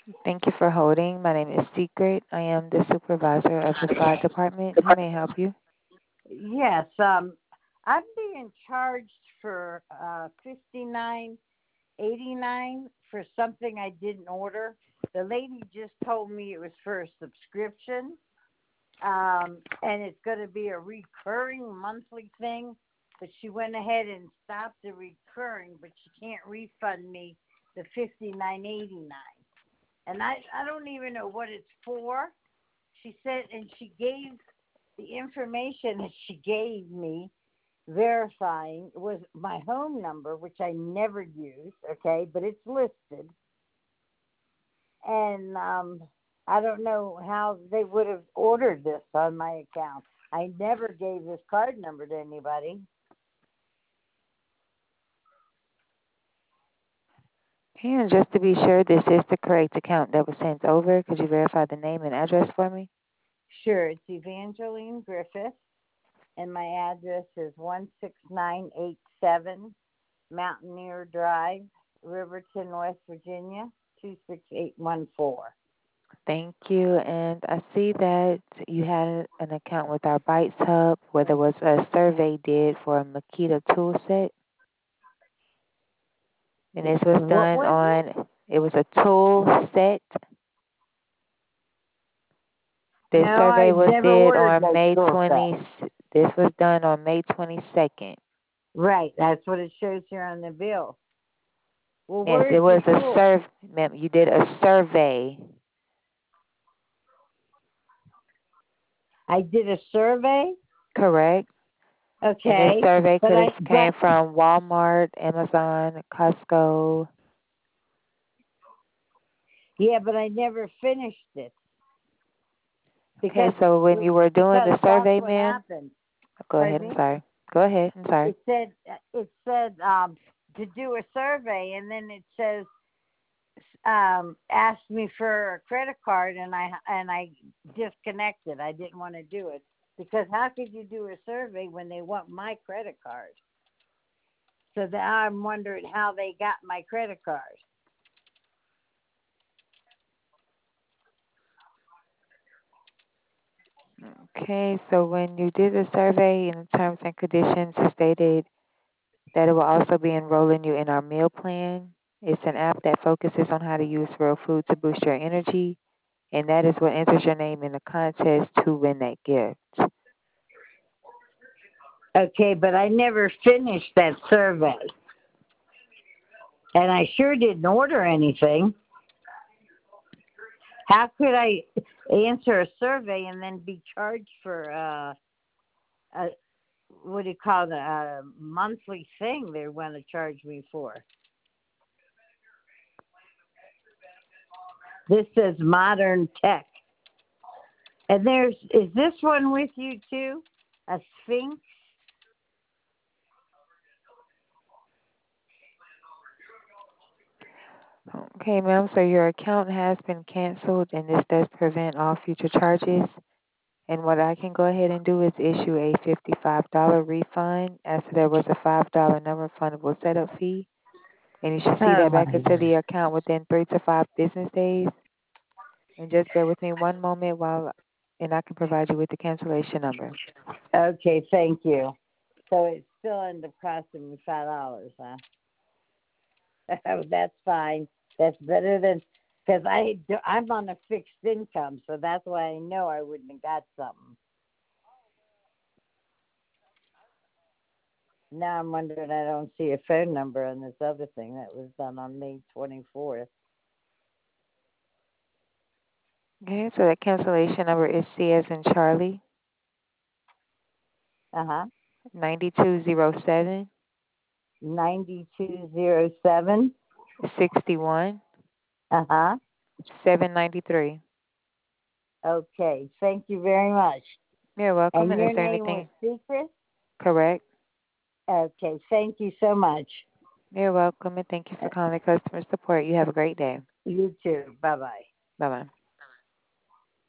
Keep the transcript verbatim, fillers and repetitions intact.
Thank you for holding. My name is Secret. I am the supervisor of the fraud department. How may I help you? Yes, um, I'm being charged for uh, fifty nine eighty nine for something I didn't order. The lady just told me it was for a subscription, um, and it's going to be a recurring monthly thing. But she went ahead and stopped the recurring, but she can't refund me the fifty nine eighty nine, and I I don't even know what it's for. She said, and she gave the information that she gave me verifying was my home number, which I never used, okay, but it's listed. And um, I don't know how they would have ordered this on my account. I never gave this card number to anybody. And just to be sure this is the correct account that was sent over, could you verify the name and address for me? Sure, it's Evangeline Griffith, and my address is one six nine eight seven Mountaineer Drive, Riverton, West Virginia, two six eight one four. Thank you. And I see that you had an account with our Bites Hub where there was a survey did for a Makita tool set. And this was What done was it? on, it was a tool set. This No, survey I've was never did ordered on that May tool set. twentieth. This was done on May twenty-second. Right, that's what it shows here on the bill. Well, Yes, it where's the was a tool? survey. Ma'am, you did a survey. I did a survey. Correct. And this Okay, survey but could I have came but from Walmart, Amazon, Costco. yeah, but I never finished it Okay, because so when you were doing because the that's survey, what ma'am, happened. go ahead. Pardon I'm me. sorry. Go ahead. I'm sorry. It said it said um, to do a survey, and then it says um, asked me for a credit card, and I and I disconnected. I didn't want to do it because how could you do a survey when they want my credit card? So that I'm wondering how they got my credit card. Okay, so when you did the survey in the terms and conditions, it stated that it will also be enrolling you in our meal plan. It's an app that focuses on how to use real food to boost your energy, and that is what enters your name in the contest to win that gift. Okay, but I never finished that survey, and I sure didn't order anything. How could I answer a survey and then be charged for uh, a what do you call it, a monthly thing they want to charge me for? This says modern tech. And there's, is this one with you too? A Sphinx? Okay, ma'am, so your account has been canceled, and this does prevent all future charges. And what I can go ahead and do is issue a fifty-five dollars refund, as there was a five dollars non-refundable setup fee. And you should see Oh that my back into God. the account within three to five business days. And just bear with me one moment while, and I can provide you with the cancellation number. Okay, thank you. So it still ended up costing me five dollars, huh? That's fine. That's better than because I do- I'm on a fixed income, so that's why I know I wouldn't have got something. Now I'm wondering I don't see a phone number on this other thing that was done on May twenty-fourth. Okay, so the cancellation number is C as in Charlie, Uh huh. ninety-two zero seven, ninety-two zero seven. sixty-one, Uh huh. seven ninety-three. Okay. Thank you very much. You're welcome. And And is your there name was anything Secret? correct? Okay. Thank you so much. You're welcome, and thank you for Uh, calling customer support. You have a great day. You too. Bye bye. Bye-bye.